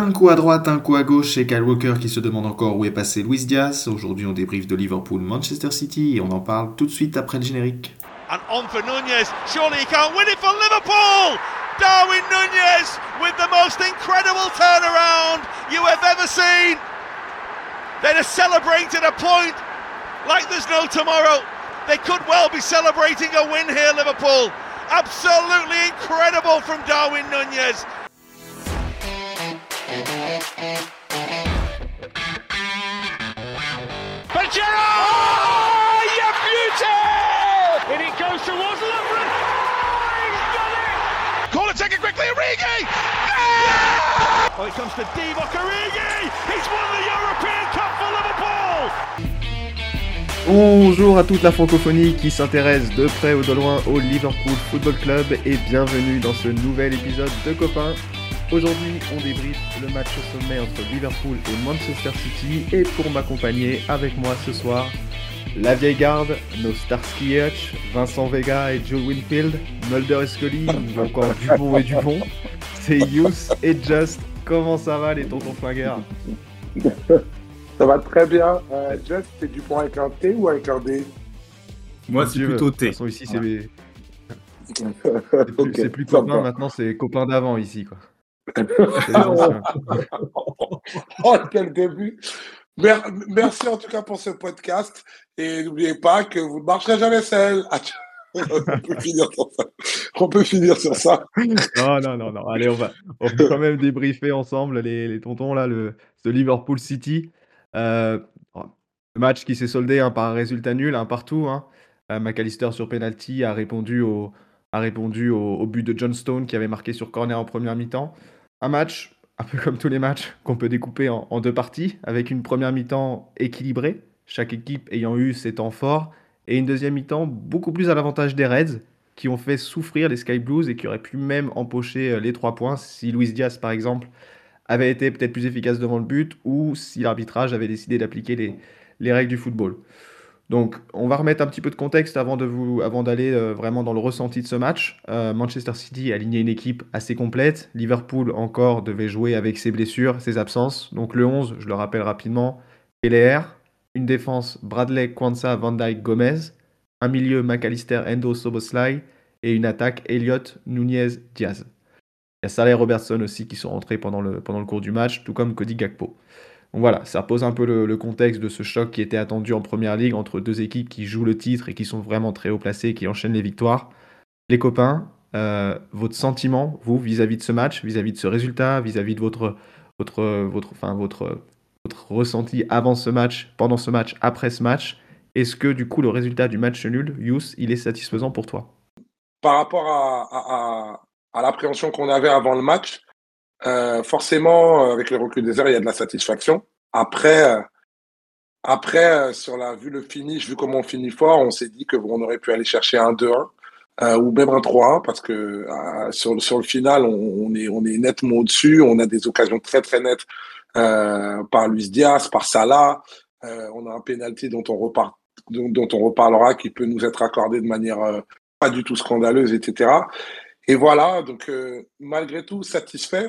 Un coup à droite, un coup à gauche, et Kyle Walker qui se demande encore où est passé Luis Diaz. Aujourd'hui, on débriefe de Liverpool-Manchester City et on en parle tout de suite après le générique. And on for Nunez, surely he can't win it for Liverpool! Darwin Nunez with the most incredible turnaround you have ever seen! They'd have celebrated a point like there's no tomorrow. They could well be celebrating a win here, Liverpool. Absolutely incredible from Darwin Nunez. But Gerrard! Oh, you beauty! And it goes towards Lovren. Oh, he's done it! Corner taken quickly, Origi! Ah! Oh, it comes to Divock Origi! He's won the European Cup for Liverpool! Bonjour à toute la francophonie qui s'intéresse de près ou de loin au Liverpool Football Club et bienvenue dans ce nouvel épisode de Copains. Aujourd'hui, on débriefe le match au sommet entre Liverpool et Manchester City et pour m'accompagner avec moi ce soir, la vieille garde, nos Starsky Hutch, Vincent Vega et Joe Winfield, Mulder et Scully, ou encore Dupont et Dupont, c'est Yous et Just. Comment ça va les tontons flingueurs? Ça va très bien. Just, c'est Dupont avec un T ou avec un D? Moi, c'est plutôt T. De toute façon, ici, c'est Okay, plus copain, maintenant, c'est copain d'avant ici, quoi. Oh, quel début! Merci en tout cas pour ce podcast. Et n'oubliez pas que vous ne marcherez jamais seul. On peut finir sur ça. Non. Allez, on peut quand même débriefer ensemble les tontons, là, ce Liverpool City. Le match qui s'est soldé par un résultat nul, partout. McAllister sur penalty a répondu au but de John Stone qui avait marqué sur corner en première mi-temps. Un match, un peu comme tous les matchs, qu'on peut découper en deux parties, avec une première mi-temps équilibrée, chaque équipe ayant eu ses temps forts, et une deuxième mi-temps beaucoup plus à l'avantage des Reds, qui ont fait souffrir les Sky Blues et qui auraient pu même empocher les 3 points si Luis Diaz, par exemple, avait été peut-être plus efficace devant le but ou si l'arbitrage avait décidé d'appliquer les règles du football. Donc, on va remettre un petit peu de contexte avant d'aller vraiment dans le ressenti de ce match. Manchester City a aligné une équipe assez complète. Liverpool encore devait jouer avec ses blessures, ses absences. Donc le 11, je le rappelle rapidement, Pelé, une défense Bradley, Kwanzaa, Van Dijk, Gomez, un milieu McAllister, Endo, Szoboszlai et une attaque Elliott, Nunez, Diaz. Il y a Salah et Robertson aussi qui sont rentrés pendant le cours du match, tout comme Cody Gakpo. Donc voilà, ça pose un peu le contexte de ce choc qui était attendu en Première Ligue entre deux équipes qui jouent le titre et qui sont vraiment très haut placées, qui enchaînent les victoires. Les copains, votre sentiment, vous, vis-à-vis de ce match, vis-à-vis de ce résultat, vis-à-vis de votre ressenti avant ce match, pendant ce match, après ce match, est-ce que du coup le résultat du match nul, Yous, il est satisfaisant pour toi? Par rapport à l'appréhension qu'on avait avant le match, forcément, avec le recul des heures, il y a de la satisfaction. Après, vu le finish, vu comment on finit fort, on s'est dit qu'on aurait pu aller chercher un 2-1 ou même un 3-1 parce que sur le final, on est nettement au-dessus. On a des occasions très très nettes par Luis Diaz, par Salah. On a un penalty dont on reparlera qui peut nous être accordé de manière pas du tout scandaleuse, etc. Et voilà, donc malgré tout satisfait.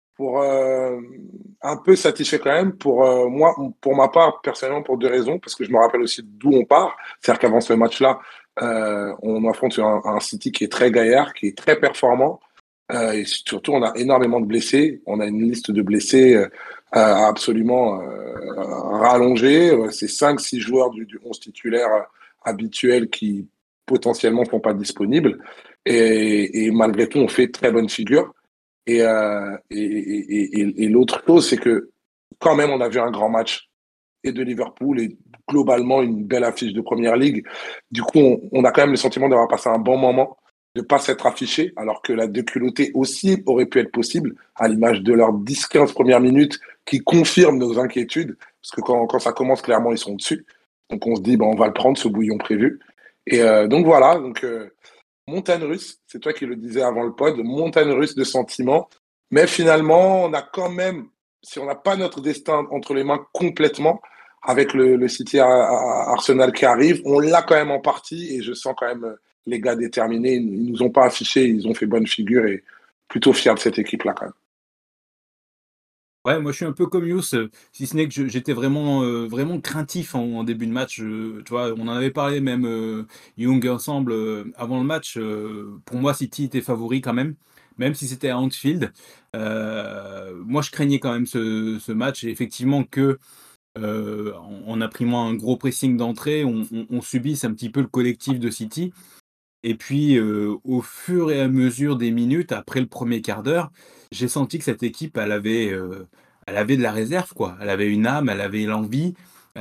Un peu satisfait quand même moi, pour ma part, personnellement, pour 2 raisons, parce que je me rappelle aussi d'où on part. C'est-à-dire qu'avant ce match-là, on affronte un City qui est très gaillard, qui est très performant, et surtout, on a énormément de blessés. On a une liste de blessés absolument rallongée. C'est 5-6 joueurs du 11 titulaire habituel qui potentiellement ne sont pas disponibles. Et malgré tout, on fait très bonne figure. Et l'autre chose, c'est que quand même, on a vu un grand match et de Liverpool et globalement une belle affiche de Première Ligue. Du coup, on a quand même le sentiment d'avoir passé un bon moment, de ne pas s'être affiché, alors que la déculottée aussi aurait pu être possible, à l'image de leurs 10-15 premières minutes qui confirment nos inquiétudes, parce que quand ça commence, clairement, ils sont dessus. Donc on se dit, on va le prendre, ce bouillon prévu. Et donc voilà, montagne russe, c'est toi qui le disais avant le pod, montagne russe de sentiments. Mais finalement, on a quand même, si on n'a pas notre destin entre les mains complètement, avec le City Arsenal qui arrive, on l'a quand même en partie et je sens quand même les gars déterminés. Ils nous ont pas affichés, ils ont fait bonne figure et plutôt fiers de cette équipe-là quand même. Ouais, moi je suis un peu comme Youss, si ce n'est que j'étais vraiment craintif en début de match, tu vois? On en avait parlé même, Young ensemble, avant le match, pour moi City était favori quand même si c'était à Anfield. Moi je craignais quand même ce match et effectivement que, en imprimant un gros pressing d'entrée, on subisse un petit peu le collectif de City et puis, au fur et à mesure des minutes, après le premier quart d'heure, j'ai senti que cette équipe, elle avait de la réserve, quoi. Elle avait une âme, elle avait l'envie,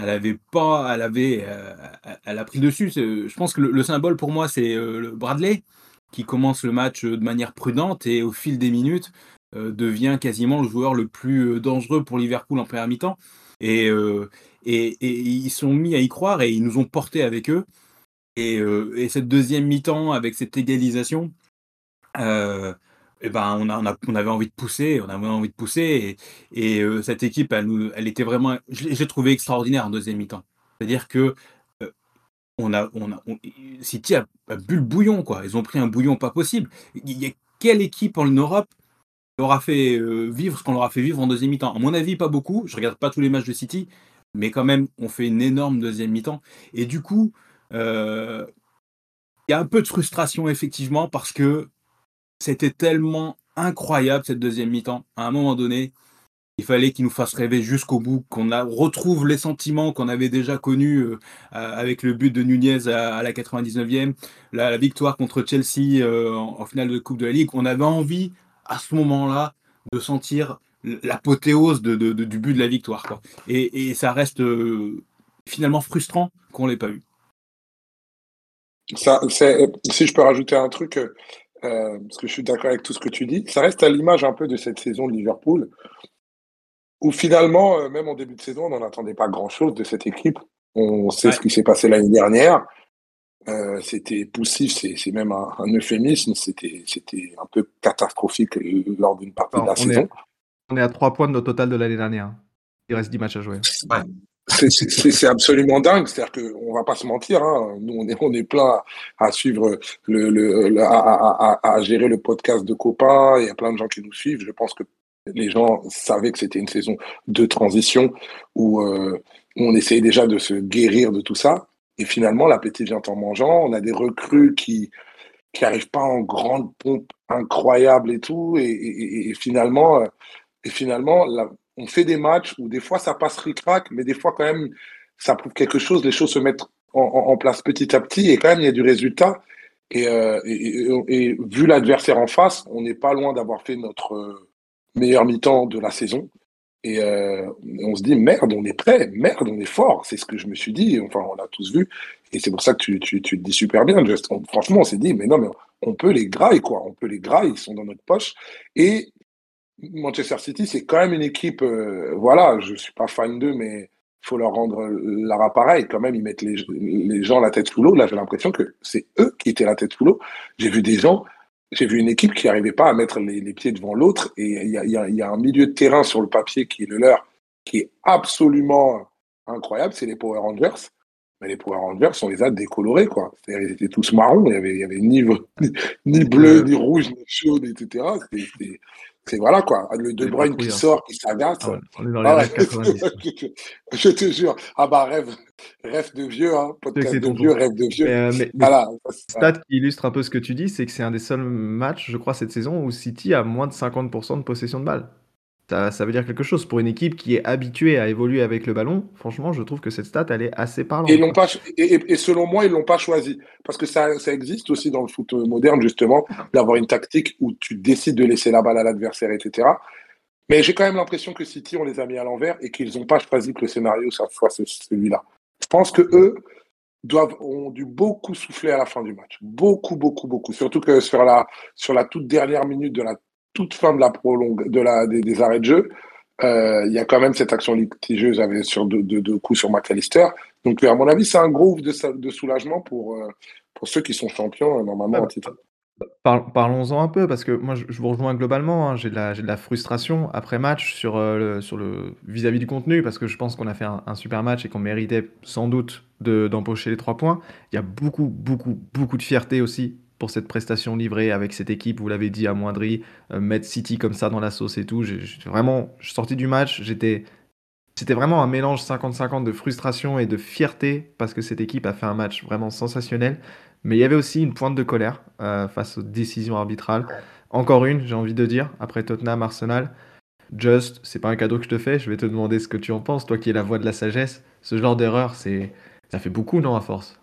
elle a pris le dessus. Je pense que le symbole pour moi, c'est, le Bradley, qui commence le match, de manière prudente et au fil des minutes, devient quasiment le joueur le plus, dangereux pour Liverpool en première mi-temps et heu et ils sont mis à y croire et ils nous ont portés avec eux et cette deuxième mi-temps avec cette égalisation, heu et ben, on avait envie de pousser, cette équipe, elle était vraiment je l'ai trouvée extraordinaire en deuxième mi-temps. C'est-à-dire que, heu, on a on City a bu le bouillon, quoi. Ils ont pris un bouillon pas possible. Il y a quelle équipe en Europe leur a fait, vivre ce qu'on leur a fait vivre en deuxième mi-temps? À mon avis, pas beaucoup. Je regarde pas tous les matchs de City, mais quand même, on fait une énorme deuxième mi-temps et du coup, heu il y a un peu de frustration effectivement parce que c'était tellement incroyable cette deuxième mi-temps. À un moment donné, il fallait qu'il nous fasse rêver jusqu'au bout, retrouve les sentiments qu'on avait déjà connus avec le but de Nunez à la 99e, la victoire contre Chelsea en finale de Coupe de la Ligue. On avait envie à ce moment-là de sentir l'apothéose du but de la victoire, quoi. Et ça reste finalement frustrant qu'on l'ait pas eu. Si je peux rajouter un truc, parce que je suis d'accord avec tout ce que tu dis, ça reste à l'image un peu de cette saison de Liverpool, où finalement, même en début de saison, on n'en attendait pas grand-chose de cette équipe. On sait ce Ouais. qui s'est passé l'année dernière. C'était poussif, c'est même un euphémisme. C'était un peu catastrophique lors d'une partie de Enfin, la saison. on est à 3 points de notre total de l'année dernière, hein. Il reste 10 matchs à jouer. Ouais. C'est absolument dingue. C'est-à-dire qu'on va pas se mentir, hein. Nous, on est plein à suivre à gérer le podcast de copains. Il y a plein de gens qui nous suivent. Je pense que les gens savaient que c'était une saison de transition où on essayait déjà de se guérir de tout ça. Et finalement, l'appétit vient en mangeant. On a des recrues qui arrivent pas en grande pompe incroyable et tout. Et finalement, on fait des matchs où des fois ça passe ric-rac, mais des fois quand même ça prouve quelque chose, les choses se mettent en place petit à petit et quand même il y a du résultat. Et vu l'adversaire en face, on n'est pas loin d'avoir fait notre meilleur mi-temps de la saison. Et on se dit merde, on est prêt, merde, on est fort. C'est ce que je me suis dit. Enfin, on l'a tous vu. Et c'est pour ça que tu te dis super bien, Just. Franchement, on s'est dit, mais non, mais on peut les grailler, quoi. On peut les grailler, ils sont dans notre poche. Et Manchester City, c'est quand même une équipe, voilà, je suis pas fan d'eux, mais il faut leur rendre leur appareil. Quand même, ils mettent les gens la tête sous l'eau. Là, j'ai l'impression que c'est eux qui étaient la tête sous l'eau. J'ai vu une équipe qui n'arrivait pas à mettre les pieds devant l'autre. Et il y a un milieu de terrain sur le papier qui est le leur, qui est absolument incroyable. C'est les Power Rangers. Mais les Power Rangers, on les a décolorés, quoi. C'est-à-dire, ils étaient tous marrons. Il y avait ni bleu, ni rouge, ni jaune, etc. C'est voilà, quoi. Le De Les Bruyne qui patrouilles, hein. sort, qui s'agace. Ah ouais, on est dans les Ah rêves ouais. 90. Je te jure. Ah bah, rêve de vieux, hein. Je sais que Podcast c'est de tonton. vieux, rêve de vieux. Mais Voilà. stat qui illustre un peu ce que tu dis, c'est que c'est un des seuls matchs, je crois, cette saison où City a moins de 50% de possession de balle. Ça veut dire quelque chose. Pour une équipe qui est habituée à évoluer avec le ballon, franchement, je trouve que cette stat, elle est assez Et, parlante, ils l'ont quoi. pas, et selon moi, ils l'ont pas choisi. Parce que ça existe aussi dans le foot moderne, justement, d'avoir une tactique où tu décides de laisser la balle à l'adversaire, etc. Mais j'ai quand même l'impression que City, on les a mis à l'envers et qu'ils n'ont pas choisi que le scénario ça soit celui-là. Je pense que eux ont dû beaucoup souffler à la fin du match. Beaucoup, beaucoup, beaucoup. Surtout que sur la toute dernière minute de la toute fin de la des arrêts de jeu, il y a quand même cette action litigieuse sur deux coups sur McAllister. Donc, à mon avis, c'est un gros ouf de soulagement pour ceux qui sont champions, normalement, Ouais, en titre. parlons-en un peu parce que moi, je vous rejoins globalement, hein. J'ai de la frustration après match sur le vis-à-vis du contenu parce que je pense qu'on a fait un super match et qu'on méritait sans doute d'empocher les 3 points. Il y a beaucoup, beaucoup, beaucoup de fierté aussi pour cette prestation livrée avec cette équipe, vous l'avez dit, amoindrie, mettre City comme ça dans la sauce et tout. Je suis sorti du match, c'était vraiment un mélange 50-50 de frustration et de fierté parce que cette équipe a fait un match vraiment sensationnel. Mais il y avait aussi une pointe de colère face aux décisions arbitrales. Encore une, j'ai envie de dire, après Tottenham, Arsenal. Just, c'est pas un cadeau que je te fais, je vais te demander ce que tu en penses, toi qui es la voix de la sagesse. Ce genre d'erreur, ça fait beaucoup, non, à force?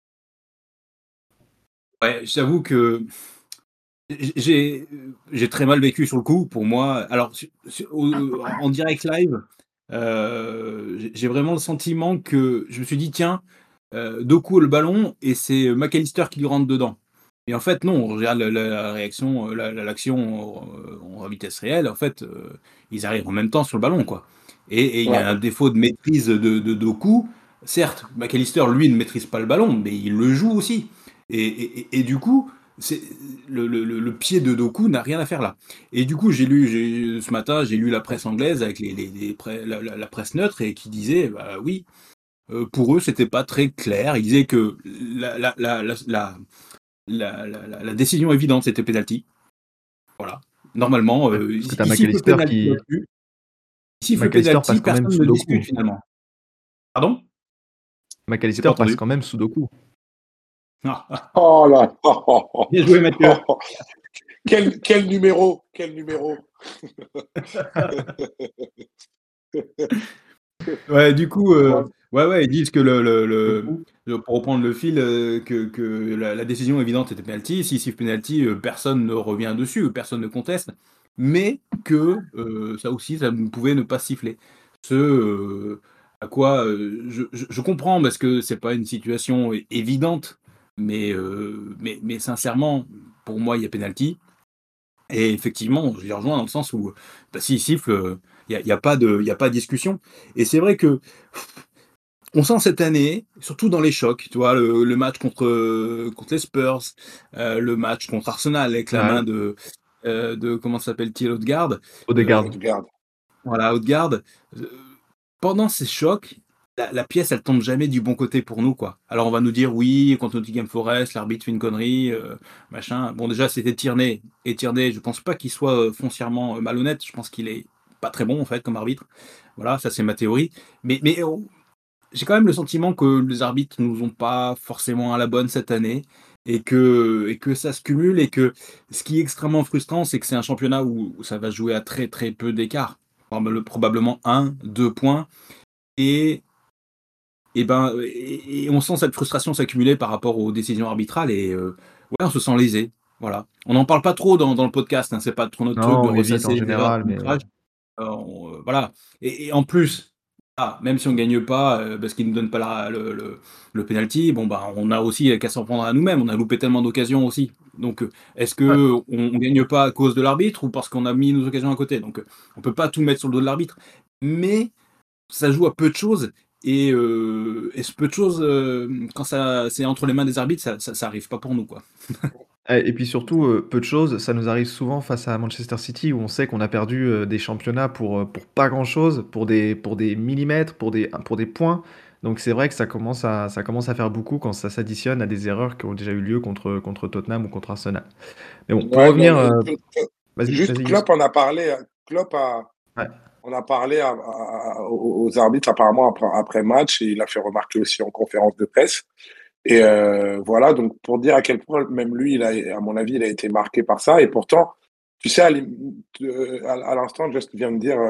Ouais, j'avoue que j'ai très mal vécu sur le coup. Pour moi, alors en direct live, j'ai vraiment le sentiment que je me suis dit tiens, Doku a le ballon et c'est McAllister qui lui rentre dedans. Et en fait non, on regarde la réaction, l'action en vitesse réelle. En fait, ils arrivent en même temps sur le ballon quoi. Et il y a un défaut de maîtrise de Doku. Certes, McAllister lui ne maîtrise pas le ballon, mais il le joue aussi. Et du coup, c'est le pied de Doku n'a rien à faire là. Et du coup, ce matin, j'ai lu la presse anglaise avec la presse neutre et qui disait, bah oui, pour eux, c'était pas très clair. Ils disaient que la décision évidente, c'était penalty. Voilà. Normalement, Parce que t'as ici, le McAllister penalty qui. là-dessus. S'il fait McAllister penalty, passe quand même personne sous ne Doku. discute finalement. Pardon? J'ai McAllister pas passe entendu. quand même sous Doku. Ah, Oh là bien joué, Mathieu. Quel numéro? Quel numéro? Ouais, du coup, ils disent que Doku. pour reprendre le fil, que la décision évidente était penalty. S'il siffle penalty, personne ne revient dessus, personne ne conteste, mais que ça aussi, ça pouvait ne pas siffler. À quoi je comprends parce que c'est pas une situation évidente, mais sincèrement, pour moi, il y a penalty. Et effectivement, je les rejoins dans le sens où bah, s'il siffle, il y a pas de discussion. Et c'est vrai que on sent cette année, surtout dans les chocs, tu vois, le match contre les Spurs, le match contre Arsenal avec la Ouais, main de comment s'appelle-t-il, Odegaard. Odegaard. Regarde. Voilà, Odegaard. Euh, Pendant ces chocs, la pièce, elle tombe jamais du bon côté pour nous, quoi. Alors on va nous dire, oui, contre Nottingham Forest, l'arbitre fait une connerie, machin. Bon, déjà, c'était Tierney. Et Tierney, je pense pas qu'il soit foncièrement malhonnête. Je pense qu'il est pas très bon, en fait, comme arbitre. Voilà, ça, c'est ma théorie. Mais j'ai quand même le sentiment que les arbitres nous ont pas forcément à la bonne cette année. Et que ça se cumule. Et que ce qui est extrêmement frustrant, c'est que c'est un championnat où ça va se jouer à très, très peu d'écart. Probablement 1, 2 points. Et et on sent cette frustration s'accumuler par rapport aux décisions arbitrales et ouais, on se sent lésé. Voilà. On n'en parle pas trop dans le podcast, hein, c'est pas trop notre truc Non, de on évite ressasser en les erreurs général, mais d'arbitrage. Voilà. Et en plus, même si on gagne pas, parce qu'ils ne nous donnent pas le penalty, bon bah on a aussi qu'à s'en prendre à nous-mêmes. On a loupé tellement d'occasions aussi. Donc est-ce ouais. que on gagne pas à cause de l'arbitre ou parce qu'on a mis nos occasions à côté? Donc on peut pas tout mettre sur le dos de l'arbitre. Mais ça joue à peu de choses et ce peu de choses, quand c'est entre les mains des arbitres, ça arrive pas pour nous, quoi. Et puis surtout, peu de choses, ça nous arrive souvent face à Manchester City où on sait qu'on a perdu, des championnats pour pas grand-chose, pour des millimètres, pour des points. Donc c'est vrai que ça commence à faire beaucoup quand ça s'additionne à des erreurs qui ont déjà eu lieu contre Tottenham ou contre Arsenal. Mais bon, pour Ouais, revenir, vas-y, juste vas-y Youss. Klopp en a parlé. Ouais, On a parlé aux arbitres apparemment après match et il a fait remarquer aussi en conférence de presse. Et voilà, donc pour dire à quel point même lui, à mon avis, il a été marqué par ça. Et pourtant, tu sais, à l'instant, Just vient de dire,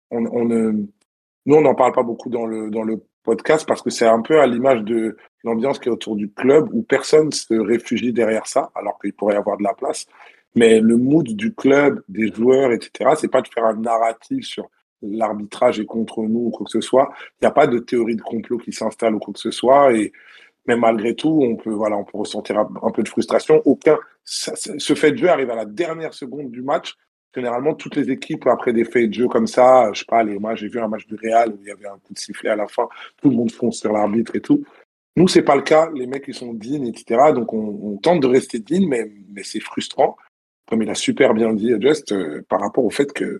nous, on n'en parle pas beaucoup dans le podcast parce que c'est un peu à l'image de l'ambiance qui est autour du club où personne se réfugie derrière ça, alors qu'il pourrait y avoir de la place. Mais le mood du club, des joueurs, etc., c'est pas de faire un narratif sur l'arbitrage est contre nous ou quoi que ce soit. Il n'y a pas de théorie de complot qui s'installe ou quoi que ce soit. Mais malgré tout, on peut ressentir un peu de frustration. Ce fait de jeu arrive à la dernière seconde du match. Généralement, toutes les équipes, après des faits de jeu comme ça, je sais pas, moi, j'ai vu un match du Real où il y avait un coup de sifflet à la fin, tout le monde fonce sur l'arbitre et tout. Nous, c'est pas le cas. Les mecs, ils sont dignes, etc. Donc, on tente de rester digne, mais c'est frustrant, comme il a super bien dit, Just, par rapport au fait que,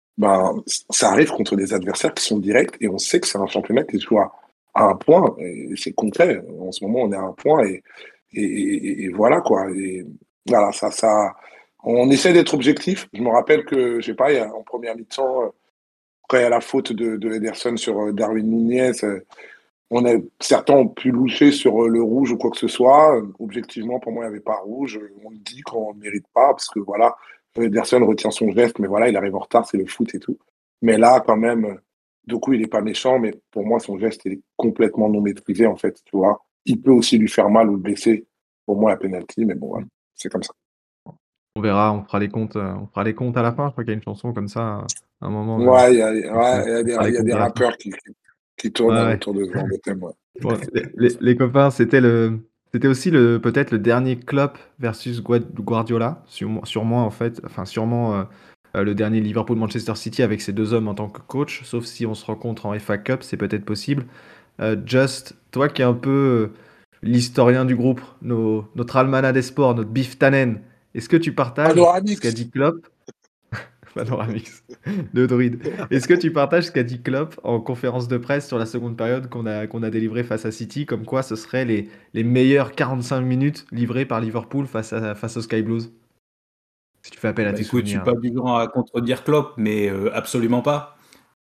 ça arrive contre des adversaires qui sont directs et on sait que c'est un championnat qui se joue à un point. Et c'est concret. En ce moment, on est à un point et voilà, quoi. Et voilà, on essaie d'être objectif. Je me rappelle que, je sais pas, en première mi-temps, quand il y a la faute de Ederson sur Darwin Nunez, certains ont pu loucher sur le rouge ou quoi que ce soit. Objectivement, pour moi, il n'y avait pas rouge. On le dit quand on ne mérite pas, parce que voilà, Ederson retient son geste, mais voilà, il arrive en retard, c'est le foot et tout. Mais là, quand même, Doku, il n'est pas méchant, mais pour moi, son geste, il est complètement non maîtrisé, en fait, tu vois. Il peut aussi lui faire mal ou le blesser. Pour moi, la penalty, mais bon, voilà, c'est comme ça. On verra, on fera les comptes à la fin. Je crois qu'il y a une chanson comme ça, à un moment, Ouais, on il y a des à la fin. rappeurs qui tournent Ouais, ouais. autour de ce genre de thème, ouais. Bon, les copains, c'était aussi peut-être le dernier Klopp versus Guardiola, sûrement en fait, enfin sûrement le dernier Liverpool-Manchester City avec ces deux hommes en tant que coach, sauf si on se rencontre en FA Cup, c'est peut-être possible. Just, toi qui es un peu l'historien du groupe, notre almanach des sports, notre Biff Tannen, est-ce que tu partages ce qu'a Panoramix. dit Klopp? Panoramix de Druide. Est-ce que tu partages ce qu'a dit Klopp en conférence de presse sur la seconde période qu'on a délivrée face à City, comme quoi ce seraient les meilleures 45 minutes livrées par Liverpool face aux Sky Blues? Si tu fais appel à Bah tes écoute, je suis souvenirs. pas du genre à contredire Klopp, mais absolument pas.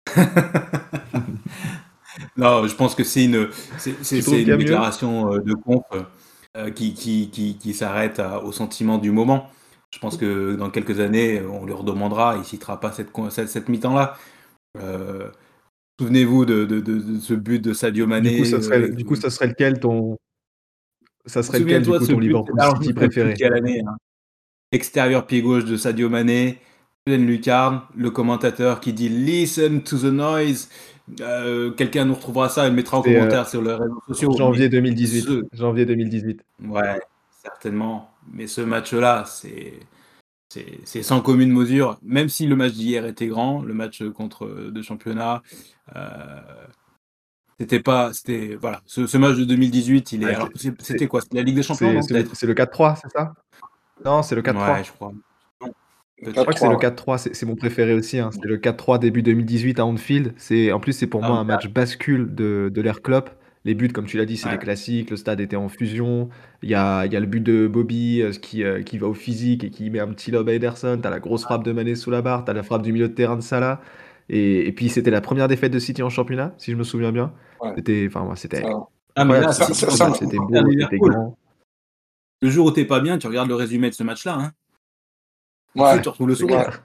Non, je pense que c'est Tu trouves qu'il y une a mieux? déclaration de conf qui s'arrête au sentiment du moment. Je pense que dans quelques années, on lui redemandera, il ne citera pas cette mi-temps-là. Euh, Souvenez-vous de ce but de Sadio Du coup, Mané. ça serait lequel Souviens-toi de ce ton but, Liverpool alors je ne City sais plus de préféré? quelle année, hein. Extérieur pied gauche de Sadio Mané, pleine lucarne, le commentateur qui dit Listen to the noise. Quelqu'un nous retrouvera ça et le mettra en C'est commentaire sur les réseaux sociaux. Mais janvier 2018. ce, Janvier 2018. ouais, certainement. Mais ce match-là, c'est sans commune mesure. Même si le match d'hier était grand, le match contre de championnat, euh, voilà. Ce match de 2018, Ouais, alors c'était quoi? C'était la Ligue des Champions, non, peut-être? c'est le 4-3, c'est ça? Non, c'est le Ouais, 4-3. je crois. Non, Je crois que peut-être. c'est 4-3, le ouais. 4-3, c'est mon préféré aussi, hein. C'est le 4-3 début 2018 à Anfield. En plus, c'est pour Ah, moi un match bascule de l'ère Klopp. Les buts, comme tu l'as dit, c'est des ouais. classiques. Le stade était en fusion. Il y a le but de Bobby qui va au physique et qui met un petit lob à Ederson. T'as la grosse frappe de Mané sous la barre. T'as la frappe du milieu de terrain de Salah. Et puis, c'était la première défaite de City en championnat, si je me souviens bien. Ouais. C'était Ça, Ah, mais incroyable. là, C'était si tu incroyable. es C'était supporter de beau, c'était Liverpool, grand. le jour où t'es pas bien, tu regardes le résumé de ce match-là, hein. Tout de suite, ouais, tu retrouves le C'est sourire. ouais. clair.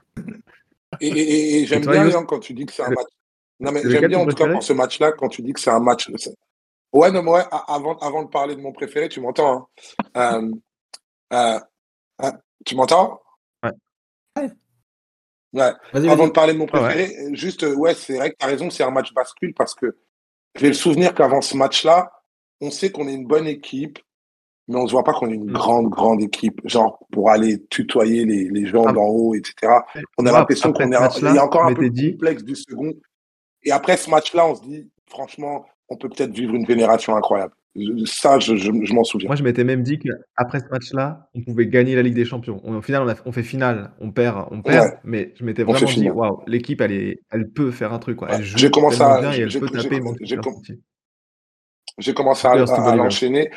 Et Et j'aime toi, bien, Yost, Yann, quand tu dis que c'est un c'est match. Non, mais c'est j'aime lequel bien, ton en tout cas, préféré? pour ce match-là, quand tu dis que c'est un match. Ouais, non, mais ouais, avant de parler de mon préféré, tu m'entends, hein. Euh, euh, tu m'entends? Ouais. Ouais. Ouais. Vas-y, Avant de vas-y. parler de mon Ouais, ouais. préféré, juste, ouais, c'est vrai que tu as raison, c'est un match bascule parce que j'ai le souvenir qu'avant ce match-là, on sait qu'on est une bonne équipe, mais on ne se voit pas qu'on est une Mm. grande équipe, genre pour aller tutoyer les gens Ah, d'en haut, etc. On a moi, l'impression après qu'on ce il y a match-là, encore je un peu m'étais le dit, complexe du second. Et après ce match-là, on se dit, franchement, on peut peut-être vivre une génération incroyable. Ça, je m'en souviens. moi, je m'étais même dit qu'après ce match-là, on pouvait gagner la Ligue des Champions. Au final, on fait finale, on Ouais, perd, mais je m'étais on fait vraiment dit, finale. waouh, l'équipe, elle peut faire un truc, quoi. Ouais. Elle joue tellement bien et elle peut taper J'ai Manchester City. j'ai commencé Players to à believers. l'enchaîner.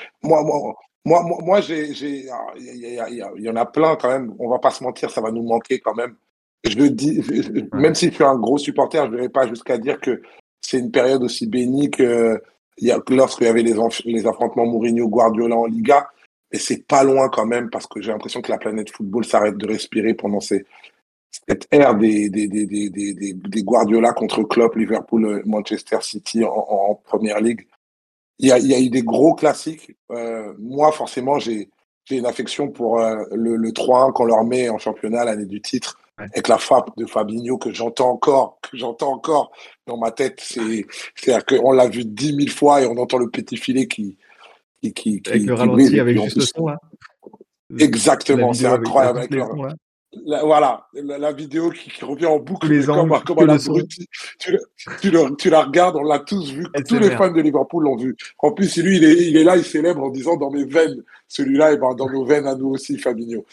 Moi, il y en a plein quand même. On va pas se mentir, ça va nous manquer quand même. Je le dis, Ouais. même si je suis un gros supporter, je ne vais pas jusqu'à dire que c'est une période aussi bénie que lorsqu'il y avait les affrontements Mourinho-Guardiola en Liga. Et c'est pas loin quand même parce que j'ai l'impression que la planète football s'arrête de respirer pendant cette ère des Guardiola contre Klopp, Liverpool, Manchester City en Première Ligue. Il y a eu des gros classiques. Moi, forcément, j'ai une affection pour le 3-1 qu'on leur met en championnat l'année du titre, Ouais. avec la frappe de Fabinho que j'entends encore dans ma tête. C'est-à-dire qu'on l'a vu 10 000 fois et on entend le petit filet Avec le qui brise. ralenti, Et avec puis en juste le plus, son, là. La exactement, c'est vidéo avec incroyable. juste les sons, là. Voilà, la vidéo qui revient en Tous boucle, mais les angles, comme que un le son. abruti. Tu la regardes, on l'a tous vu, tous les SMR. fans de Liverpool l'ont vu. En plus, lui, il est là, il célèbre en disant dans mes veines, celui-là, et ben, dans nos veines à nous aussi, Fabinho.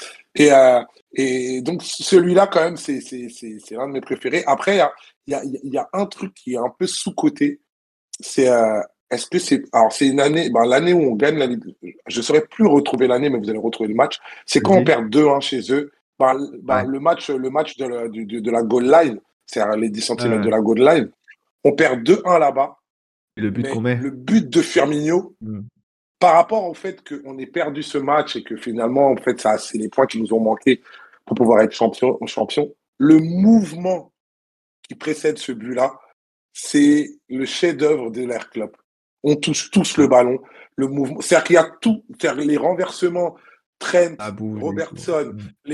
Et donc, celui-là, quand même, c'est l'un de mes préférés. Après, il y a un truc qui est un peu sous-coté, c'est est-ce que c'est. Alors, c'est une année. L'année où on gagne la Ligue. Je ne saurais plus retrouver l'année, mais vous allez retrouver le match. C'est quand on Vas-y. perd 2-1 chez eux. Ouais. Le match de la goal line, c'est-à-dire les 10 cm de Ouais. la goal line, on perd 2-1 là-bas. Et le but qu'on Mais met. le but de Firmino, par rapport au fait qu'on ait perdu ce match et que finalement, en fait, c'est les points qui nous ont manqué pour pouvoir être champion, le mouvement qui précède ce but-là, c'est le chef-d'œuvre de l'Air Club. On touche tous le ballon, le mouvement. C'est-à-dire qu'il y a tout, c'est-à-dire les renversements, Trent, À bout, Robertson,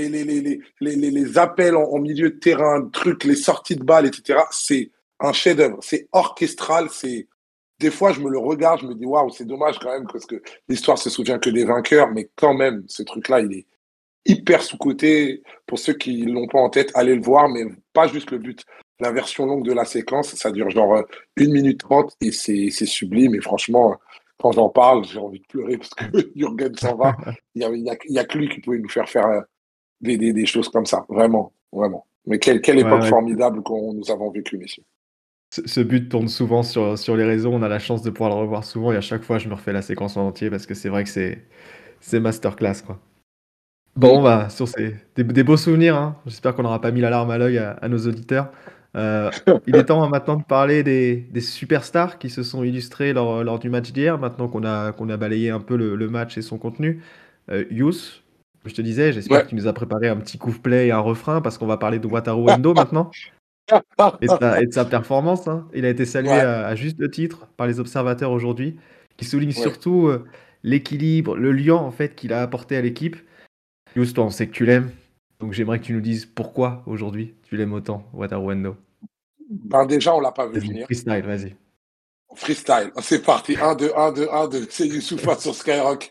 les appels en milieu de terrain, trucs, les sorties de balles, etc. C'est un chef-d'œuvre. C'est orchestral. Des fois, je me le regarde, je me dis waouh, c'est dommage quand même parce que l'histoire se souvient que des vainqueurs, mais quand même, ce truc-là, il est hyper sous-coté. Pour ceux qui l'ont pas en tête, allez le voir, mais pas juste le but. La version longue de la séquence, ça dure genre 1 minute 30 et c'est sublime. Et franchement, quand j'en parle, j'ai envie de pleurer parce que Jürgen s'en va. Il y a que lui qui pouvait nous faire des choses comme ça. Vraiment, vraiment. Mais quelle époque formidable qu'on nous avons vécu, messieurs. Ce but tourne souvent sur les réseaux. On a la chance de pouvoir le revoir souvent et à chaque fois, je me refais la séquence en entier parce que c'est vrai que c'est masterclass, quoi. Bon, sur des beaux souvenirs, hein. J'espère qu'on n'aura pas mis la larme à l'œil à nos auditeurs. Il est temps maintenant de parler des superstars qui se sont illustrés lors du match d'hier, maintenant qu'on a balayé un peu le match et son contenu. Yous, je te disais, j'espère que tu nous as préparé un petit couplet et un refrain parce qu'on va parler de Wataru Endo maintenant et de sa performance, hein. Il a été salué à juste titre par les observateurs aujourd'hui, qui soulignent surtout l'équilibre, le lien en fait qu'il a apporté à l'équipe. Yous, toi, on sait que tu l'aimes, donc j'aimerais que tu nous dises pourquoi aujourd'hui tu l'aimes autant, Wataru Endo. Déjà, on l'a pas vu Vas-y, venir. freestyle, vas-y. Freestyle, c'est parti. 1, 2, 1, 2, 1, 2. C'est Youssoufa sur Skyrock.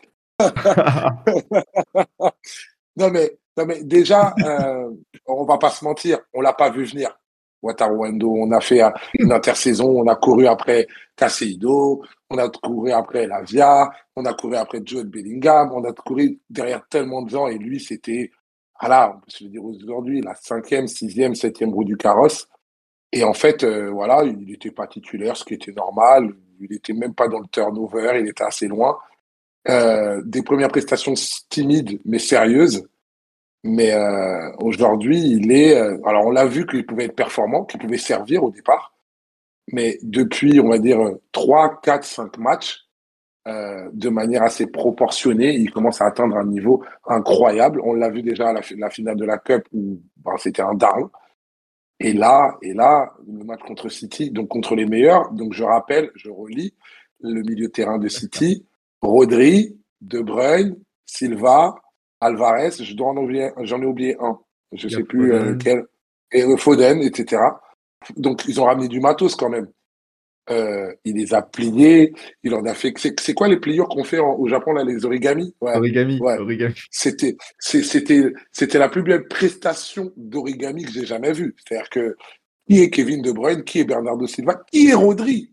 Non mais déjà, on va pas se mentir, on l'a pas vu venir. Wataru Endo, on a fait une intersaison, on a couru après Caseido, on a couru après Lavia, on a couru après Jude Bellingham, on a couru derrière tellement de gens et lui, c'était, on peut se le dire aujourd'hui, la 5e, 6e, 7e roue du carrosse. Et en fait, il n'était pas titulaire, ce qui était normal. Il n'était même pas dans le turnover, il était assez loin. Des premières prestations timides, mais sérieuses. Mais aujourd'hui, il est... alors, on l'a vu qu'il pouvait être performant, qu'il pouvait servir au départ. Mais depuis, on va dire, 3, 4, 5 matchs, de manière assez proportionnée, il commence à atteindre un niveau incroyable. On l'a vu déjà à la finale de la Cup où c'était un daron. Et là, le match contre City, donc contre les meilleurs, donc je rappelle, je relis, le milieu de terrain de City, Rodri, De Bruyne, Silva, Alvarez, j'en ai oublié un, je ne sais plus lequel, et Foden, etc. Donc ils ont ramené du matos quand même. Il les a pliés, il en a fait. C'est quoi les pliures qu'on fait au Japon là, les origami? Origami. C'était la plus belle prestation d'origami que j'ai jamais vue. C'est-à-dire que qui est Kevin De Bruyne, qui est Bernardo Silva, qui est Rodri,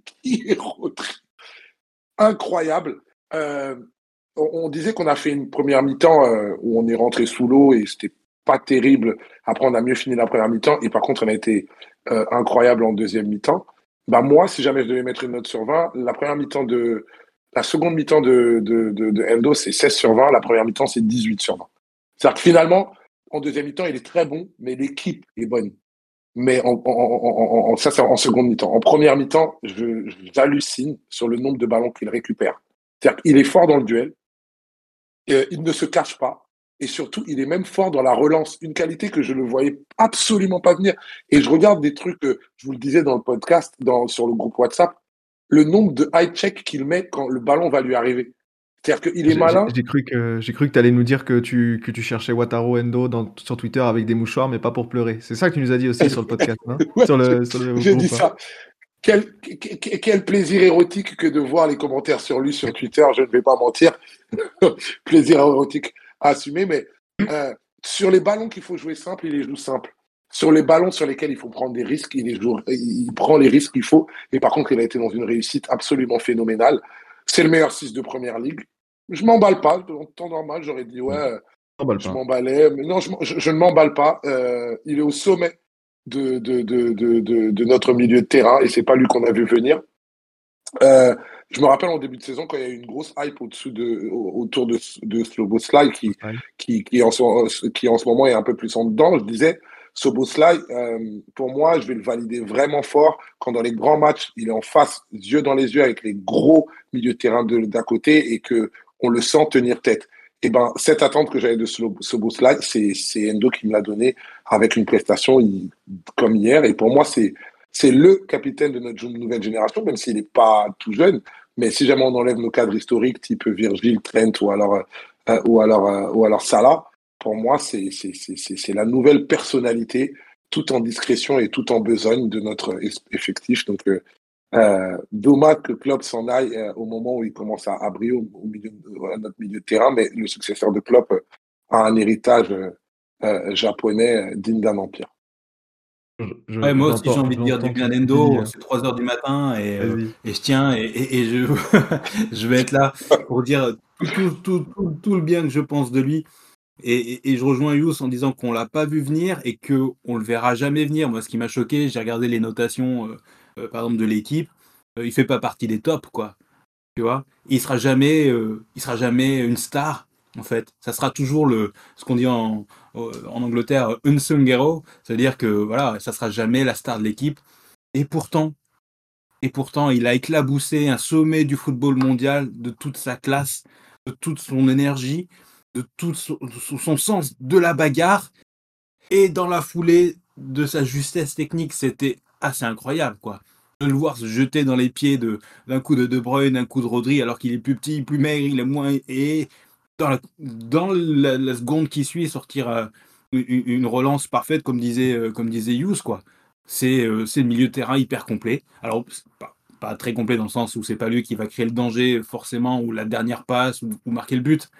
incroyable. On disait qu'on a fait une première mi-temps où on est rentré sous l'eau et c'était pas terrible. Après, on a mieux fini la première mi-temps et par contre, on a été incroyable en deuxième mi-temps. Moi, si jamais je devais mettre une note sur 20, la seconde mi-temps de Endo, c'est 16 sur 20. La première mi-temps, c'est 18 sur 20. C'est-à-dire que finalement, en deuxième mi-temps, il est très bon, mais l'équipe est bonne. Mais ça, c'est en seconde mi-temps. En première mi-temps, j'hallucine sur le nombre de ballons qu'il récupère. C'est-à-dire qu'il est fort dans le duel, il ne se cache pas, et surtout, il est même fort dans la relance, une qualité que je ne voyais absolument pas venir. Et je regarde des trucs, je vous le disais dans le podcast, sur le groupe WhatsApp, le nombre de high check qu'il met quand le ballon va lui arriver. C'est-à-dire qu'il est malin. J'ai cru que tu allais nous dire que tu cherchais Wataru Endo sur Twitter avec des mouchoirs, mais pas pour pleurer. C'est ça que tu nous as dit aussi sur le podcast, hein? Ouais, sur le j'ai groupe, dit ça. Quel plaisir érotique que de voir les commentaires sur lui sur Twitter, je ne vais pas mentir. Plaisir érotique à assumer, mais sur les ballons qu'il faut jouer simple, il les joue simple. Sur les ballons sur lesquels il faut prendre des risques, il prend les risques qu'il faut. Et par contre, il a été dans une réussite absolument phénoménale. C'est le meilleur 6 de Première Ligue. Je m'emballe pas. En temps normal, j'aurais dit je m'emballais. Mais non, je ne m'emballe pas. Il est au sommet de notre milieu de terrain et c'est pas lui qu'on a vu venir. Euh, je me rappelle en début de saison quand il y a eu une grosse hype autour de Szoboszlai Ouais. qui en ce moment est un peu plus en dedans. Je disais, Szoboszlai, pour moi, je vais le valider vraiment fort quand dans les grands matchs, il est en face, yeux dans les yeux avec les gros milieux de terrain d'à côté et que on le sent tenir tête. Et ben, cette attente que j'avais de Szoboszlai, c'est Endo qui me l'a donné avec une prestation comme hier. Et pour moi, c'est le capitaine de notre nouvelle génération, même s'il n'est pas tout jeune. Mais si jamais on enlève nos cadres historiques, type Virgil, Trent ou alors Salah, pour moi, c'est la nouvelle personnalité, tout en discrétion et tout en besogne de notre effectif. Donc, dommage que Klopp s'en aille au moment où il commence à briller à notre milieu de terrain, mais le successeur de Klopp a un héritage japonais digne d'un empire. Ouais, moi aussi, j'ai envie de dire du j'entends bien ce que tu d'Endo. dis. C'est 3 heures du matin Vas-y. et je tiens et je, je vais être là pour dire tout le bien que je pense de lui. Et je rejoins Yous en disant qu'on l'a pas vu venir et qu'on le verra jamais venir. Moi, ce qui m'a choqué, j'ai regardé les notations, par exemple, de l'équipe. Il fait pas partie des tops, quoi. Tu vois, il sera jamais une star en fait. Ça sera toujours ce qu'on dit en Angleterre, unsung hero, c'est-à-dire que voilà, ça sera jamais la star de l'équipe. Et pourtant, il a éclaboussé un sommet du football mondial de toute sa classe, de toute son énergie, de tout son sens de la bagarre et dans la foulée de sa justesse technique. C'était assez incroyable, quoi. De le voir se jeter dans les pieds d'un coup de Bruyne, d'un coup de Rodri, alors qu'il est plus petit, plus maigre, il est moins. Et dans la seconde qui suit, sortir une relance parfaite, comme disait Hughes, quoi. C'est le milieu de terrain hyper complet. Alors, c'est pas très complet dans le sens où c'est pas lui qui va créer le danger, forcément, ou la dernière passe, ou marquer le but.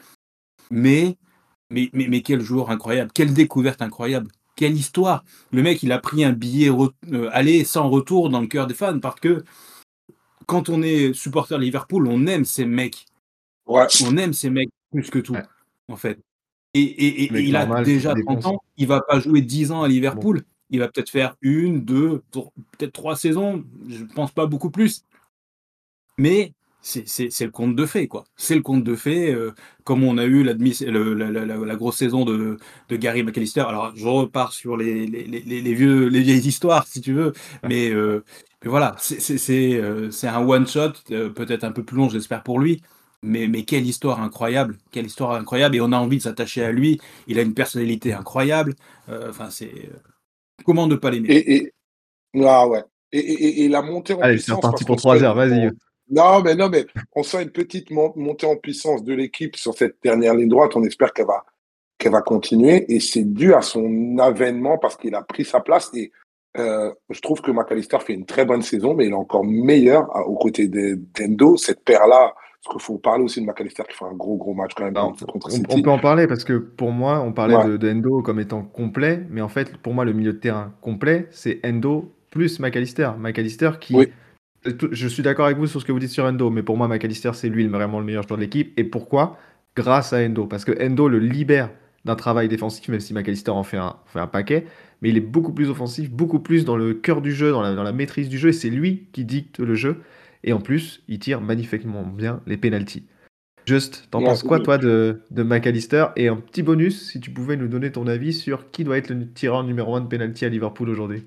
Mais quel joueur incroyable, quelle découverte incroyable, quelle histoire. Le mec, il a pris un billet aller sans retour dans le cœur des fans parce que quand on est supporter de Liverpool, on aime ces mecs. Ouais. On aime ces mecs plus que tout, Ouais. en fait. Et Mec il a normal qui déjà 30 dépense. ans, il va pas jouer 10 ans à Bon. Liverpool. Il va peut-être faire 1, 2, peut-être 3 saisons, je pense pas beaucoup plus. Mais c'est le conte de fées, quoi. C'est le conte de fées, comme on a eu la grosse saison de Gary McAllister. Alors, je repars sur les vieilles histoires, si tu veux, mais voilà, c'est un one shot, peut-être un peu plus long, j'espère pour lui, mais quelle histoire incroyable, quelle histoire incroyable, et on a envie de s'attacher à lui. Il a une personnalité incroyable. Enfin, comment ne pas l'aimer? Et, ah ouais. Et la montée en Allez, c'est puissance, reparti parce pour qu'on 3 sent heures, vas-y. non, mais on sent une petite montée en puissance de l'équipe sur cette dernière ligne droite. On espère qu'elle va continuer. Et c'est dû à son avènement parce qu'il a pris sa place. Et je trouve que McAllister fait une très bonne saison, mais il est encore meilleur aux côtés d'Endo. Cette paire-là, parce qu'il faut parler aussi de McAllister qui fait un gros match quand même Alors, contre on City. peut en parler parce que pour moi, on parlait Ouais, de Endo comme étant complet, mais en fait, pour moi, le milieu de terrain complet, c'est Endo plus McAllister. McAllister qui. oui, Je suis d'accord avec vous sur ce que vous dites sur Endo, mais pour moi, McAllister, c'est lui vraiment le meilleur joueur de l'équipe. Et pourquoi? Grâce à Endo. Parce que Endo le libère d'un travail défensif, même si McAllister en fait un paquet. Mais il est beaucoup plus offensif, beaucoup plus dans le cœur du jeu, dans la maîtrise du jeu. Et c'est lui qui dicte le jeu. Et en plus, il tire magnifiquement bien les pénaltys. Juste, t'en ouais, penses quoi, toi, de McAllister? Et un petit bonus, si tu pouvais nous donner ton avis sur qui doit être le tireur numéro 1 de penalty à Liverpool aujourd'hui.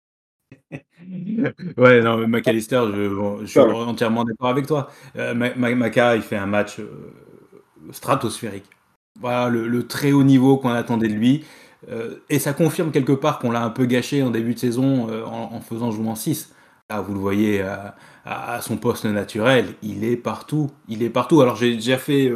Ouais, non, McAllister, je suis ouais. entièrement d'accord avec toi. Maca, il fait un match stratosphérique. Voilà, le très haut niveau qu'on attendait de lui. Et ça confirme quelque part qu'on l'a un peu gâché en début de saison en faisant jouer en 6. Là, vous le voyez à son poste naturel, il est partout. Il est partout. Alors, j'ai déjà fait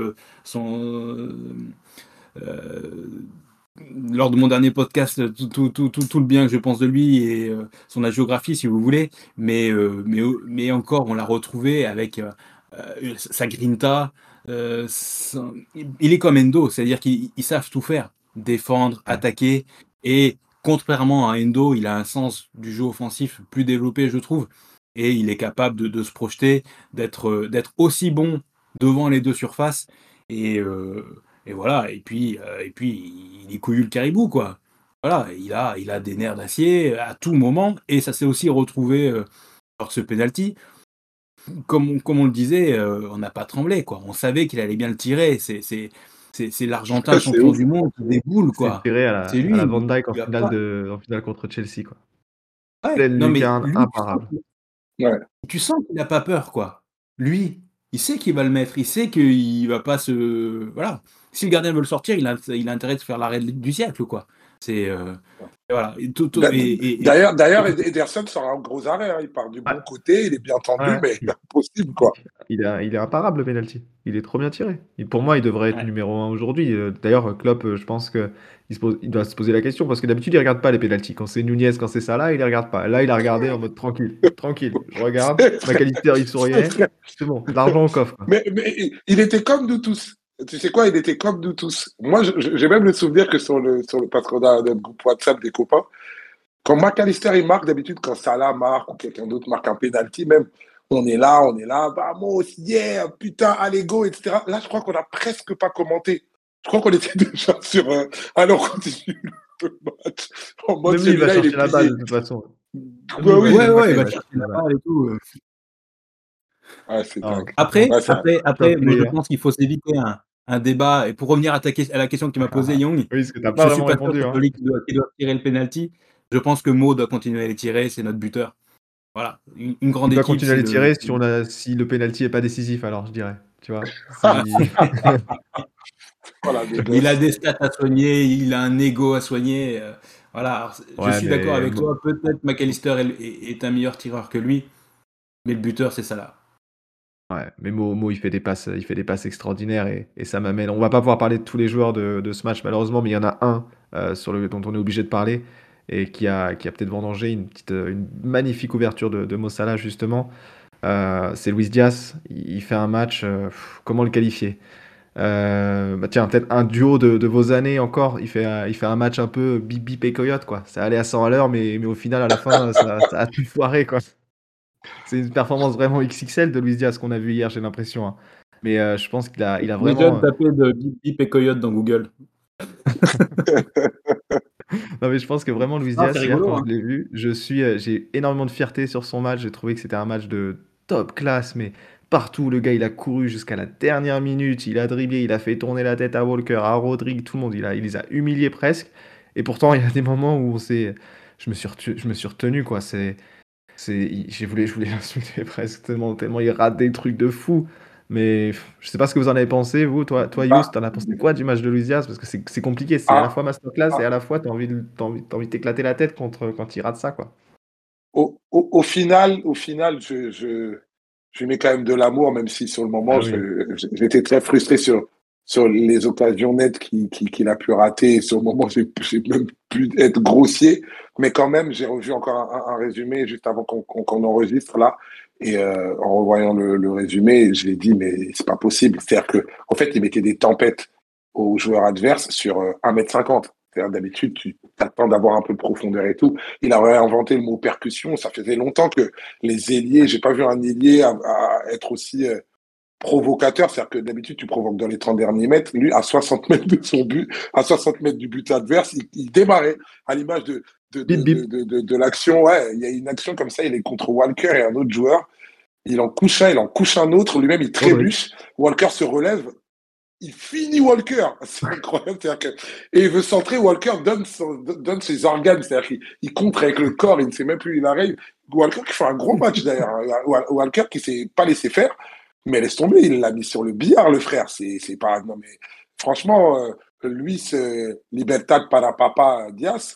euh, lors de mon dernier podcast tout le bien que je pense de lui et son agiographie, si vous voulez. Mais encore, on l'a retrouvé avec sa grinta. Il est comme Endo, c'est-à-dire qu'ils savent tout faire, défendre, Ouais. attaquer. Et contrairement à Endo, il a un sens du jeu offensif plus développé, je trouve. Et il est capable de se projeter, d'être aussi bon devant les deux surfaces. Et, voilà, et puis il est couillu le caribou, quoi. Voilà, il a des nerfs d'acier à tout moment, et ça s'est aussi retrouvé lors de ce penalty. comme on le disait, on n'a pas tremblé, quoi. On savait qu'il allait bien le tirer. C'est l'Argentin C'est champion ouf. du monde qui déboule, C'est quoi. tiré C'est à la lui, Van Dijk il va pas. en finale contre Chelsea, quoi. Ouais, Pleine non, mais lucarne, lui, imparable. Ouais. tu sens qu'il n'a pas peur, quoi. Lui, il sait qu'il va le mettre. Il sait qu'il va pas se. Voilà. Si le gardien veut le sortir, il a intérêt de faire l'arrêt du siècle, quoi. C'est. Voilà. D'ailleurs, Ederson sort un gros arrêt. Hein. Il part du bon côté, il est bien tendu, Ouais. mais impossible, quoi. Il est imparable, le penalty. Il est trop bien tiré. Pour moi, il devrait être Ouais. numéro 1 aujourd'hui. D'ailleurs, Klopp, je pense il doit se poser la question parce que d'habitude, il regarde pas les penalties. Quand c'est Nunez, quand c'est Salah, il les regarde pas. Là, il a regardé en mode tranquille. Tranquille. Je regarde. McAllister, il souriait. C'est bon. L'argent au coffre, quoi. Mais il était comme nous tous. Tu sais quoi, il était comme nous tous. Moi, j'ai même le souvenir que sur le parce qu'on a notre groupe WhatsApp des copains, quand McAllister il marque, d'habitude, quand Salah marque ou quelqu'un d'autre marque un penalty, même, on est là, vamos, yeah, putain, allez, go, etc. Là, je crois qu'on a presque pas commenté. Je crois qu'on était déjà sur allez, on continue le match. En mode, Même lui, il va celui-là, il est chercher la balle, plié. de toute façon. Bah oui. Ouais, il va chercher chercher la la balle. balle et tout. Ouais, c'est Ah, dingue. Après, Ouais, c'est après, top après, moi, je player. pense qu'il faut s'éviter un débat. Et pour revenir à la question que tu m'as posée, Young, Oui, parce que t'as je pas suis vraiment pas sûr que répondu, c'est hein. celui qui doit tirer le penalty. Je pense que Mo doit continuer à les tirer, c'est notre buteur. Voilà, une grande Il doit équipe, continuer à si les tirer si le penalty est pas décisif, alors, je dirais. Tu vois? Si... Voilà, des il a gosses. des stats à soigner, il a un ego à soigner. Voilà, alors, je Ouais, suis d'accord mais avec toi. Peut-être McAllister est un meilleur tireur que lui, mais le buteur, c'est ça là. ouais, mais Mo, il fait des passes extraordinaires et ça m'amène. On va pas pouvoir parler de tous les joueurs de ce match malheureusement, mais il y en a un dont on est obligé de parler et qui a peut-être vendangé une magnifique ouverture de Mo Salah justement. C'est Luis Diaz. Il fait un match. Comment le qualifier? Bah tiens, peut-être un duo de vos années encore. Il fait un match un peu bip bip et coyote quoi. Ça allait à 100 à l'heure, mais au final à la fin ça a tout foiré quoi. C'est une performance vraiment XXL de Luis Diaz qu'on a vu hier, j'ai l'impression, hein. Mais je pense qu'il a Les jeunes vraiment. tapaient de Bip Bip et Coyote dans Google. Non, mais je pense que vraiment Luis Ah, c'est Diaz, hier, rigolo, quand je hein. l'ai vu, j'ai énormément de fierté sur son match. J'ai trouvé que c'était un match de top classe, mais partout, le gars, il a couru jusqu'à la dernière minute, il a dribblé, il a fait tourner la tête à Walker, à Rodrigue, tout le monde, il les a humiliés presque. Et pourtant, il y a des moments où je me suis retenu, quoi. Je voulais l'insulter presque tellement il rate des trucs de fou. Mais je sais pas ce que vous en avez pensé, vous. Toi Yous, Bah, t'en as pensé quoi du match de Luis Diaz? Parce que c'est compliqué. C'est à la ah, fois masterclass et ah, à la fois t'as envie de t'éclater la tête quand il rate ça, quoi. au final, je mets quand même de l'amour, même si sur le moment, Ah oui. j'étais très frustré sur les occasions nettes qu'il a pu rater. Et sur le moment, j'ai même pu être grossier. Mais quand même, j'ai revu encore un résumé juste avant qu'on enregistre là. Et en revoyant le résumé, je l'ai dit, mais c'est pas possible. C'est-à-dire que, en fait, il mettait des tempêtes aux joueurs adverses sur 1,50 m. C'est-à-dire, d'habitude, tu t'attends d'avoir un peu de profondeur et tout. Il a réinventé le mot percussion. Ça faisait longtemps que les ailiers, j'ai pas vu un ailier à être aussi provocateur. C'est-à-dire que d'habitude, tu provoques dans les 30 derniers mètres. Lui, à 60 mètres de son but, à 60 mètres du but adverse, il démarrait à l'image Bip bip. de l'action. Ouais, il y a une action comme ça, il est contre Walker et un autre joueur. Il en couche un autre. Lui-même, il Rodrigue. trébuche. Walker se relève. Il finit Walker. C'est incroyable. Et il veut centrer. Walker donne ses organes. C'est-à-dire qu'il contre avec le corps. Il ne sait même plus où il arrive. Walker qui fait un gros match d'ailleurs. Walker qui ne s'est pas laissé faire. Mais laisse tomber. Il l'a mis sur le billard, le frère. C'est pas. Non, mais franchement, Luis Libertad para Papa Diaz,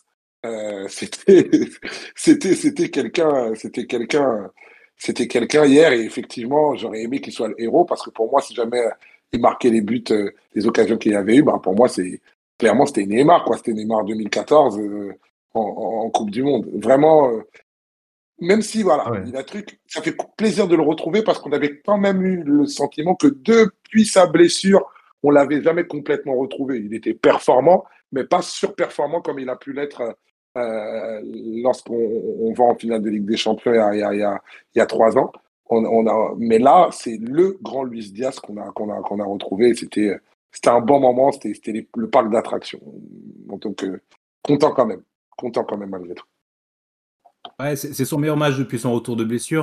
c'était quelqu'un. C'était quelqu'un hier. Et effectivement, j'aurais aimé qu'il soit le héros parce que pour moi, si jamais il marquait les buts, les occasions qu'il avait eues, bah, pour moi, clairement, c'était Neymar, quoi. C'était Neymar 2014 en Coupe du Monde. Vraiment, même si, Ah voilà, ouais. il a truc, ça fait plaisir de le retrouver parce qu'on avait quand même eu le sentiment que depuis sa blessure, on l'avait jamais complètement retrouvé. Il était performant, mais pas surperformant comme il a pu l'être lorsqu'on va en finale de Ligue des Champions il y a 3 ans. Mais là, c'est le grand Luis Diaz qu'on a retrouvé. C'était un bon moment. C'était le parc d'attractions. Donc, content quand même malgré tout. Ouais, c'est son meilleur match depuis son retour de blessure.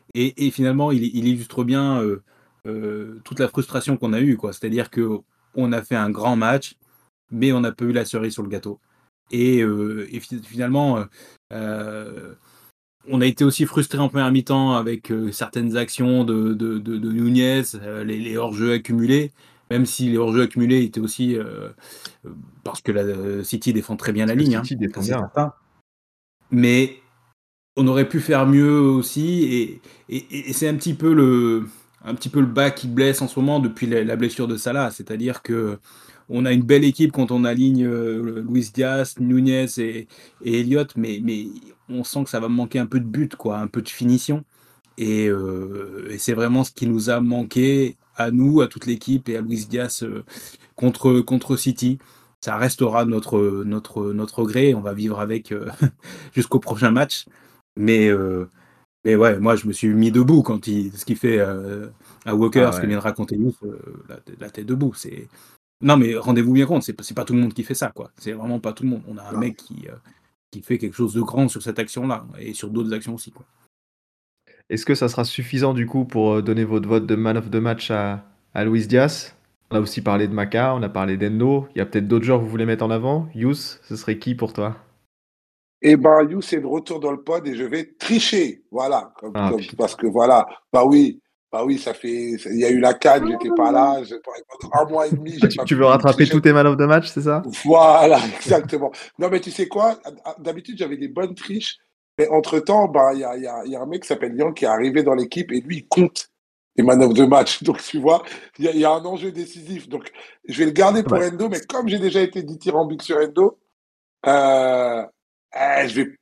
Et finalement, il illustre bien toute la frustration qu'on a eue, quoi. C'est-à-dire qu'on a fait un grand match, mais on n'a pas eu la cerise sur le gâteau. Et finalement, on a été aussi frustré en première mi-temps avec certaines actions de Nunez, les hors-jeux accumulés, même si les hors-jeux accumulés étaient aussi parce que la City défend très bien la Parce que ligne, City ça défend c'est bien. certain. Mais on aurait pu faire mieux aussi, et c'est un petit peu le bas qui blesse en ce moment depuis la blessure de Salah. C'est-à-dire que on a une belle équipe quand on aligne Luis Diaz, Nunez et Elliott, mais on sent que ça va manquer un peu de but, quoi, un peu de finition. Et c'est vraiment ce qui nous a manqué à nous, à toute l'équipe et à Luis Diaz contre City. Ça restera notre gré. On va vivre avec jusqu'au prochain match. Mais ouais, moi, je me suis mis debout quand ce qu'il fait à Walker, Ah ce que ouais. vient de raconter Youth, la tête debout. Non, mais rendez-vous bien compte, c'est pas tout le monde qui fait ça, quoi. C'est vraiment pas tout le monde. On a un mec qui fait quelque chose de grand sur cette action-là et sur d'autres actions aussi, quoi. Est-ce que ça sera suffisant du coup pour donner votre vote de man of the match à Luis Diaz? On a aussi parlé de Maka, on a parlé d'Endo. Il y a peut-être d'autres joueurs que vous voulez mettre en avant. Yous, ce serait qui pour toi? Eh ben, You, c'est de retour dans le pod et je vais tricher. Voilà. Ah putain. Parce que voilà. Bah oui, il y a eu la CAN, j'étais pas là. Pendant un mois et demi, Ah, j'ai pas tu veux pu rattraper tous tricher. tes man of the match, c'est ça? Voilà, exactement. Non, mais tu sais quoi? D'habitude, j'avais des bonnes triches. Mais entre-temps, bah, il y a un mec qui s'appelle Lian qui est arrivé dans l'équipe et lui, il compte les man of the match. Donc, tu vois, il y a un enjeu décisif. Donc, je vais le garder Ah pour bah, Endo, mais comme j'ai déjà été dithyrambique sur Endo, euh, je vais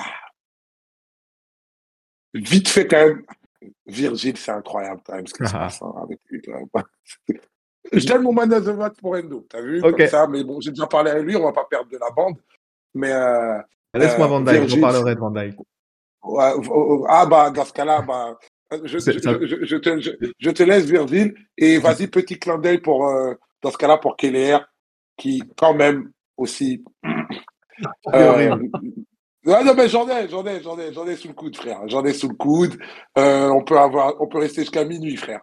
vite fait quand même. Virgile, c'est incroyable quand même ce qui se passe avec lui. Quand même. Je donne mon man of the match pour Endo. T'as vu, ok. comme ça, mais bon, j'ai déjà parlé avec lui, on va pas perdre de la bande. Mais Laisse-moi Van Dijk, j'en Virgile, parlerai de Van Dijk. ouais, ah bah dans ce cas-là, bah, Ça- je te laisse Virgile et vas-y petit clin d'œil pour dans ce cas-là pour Keller qui quand même aussi. C'est horrible. Ouais, non mais j'en ai sous le coude frère, j'en ai sous le coude. On peut rester jusqu'à minuit frère.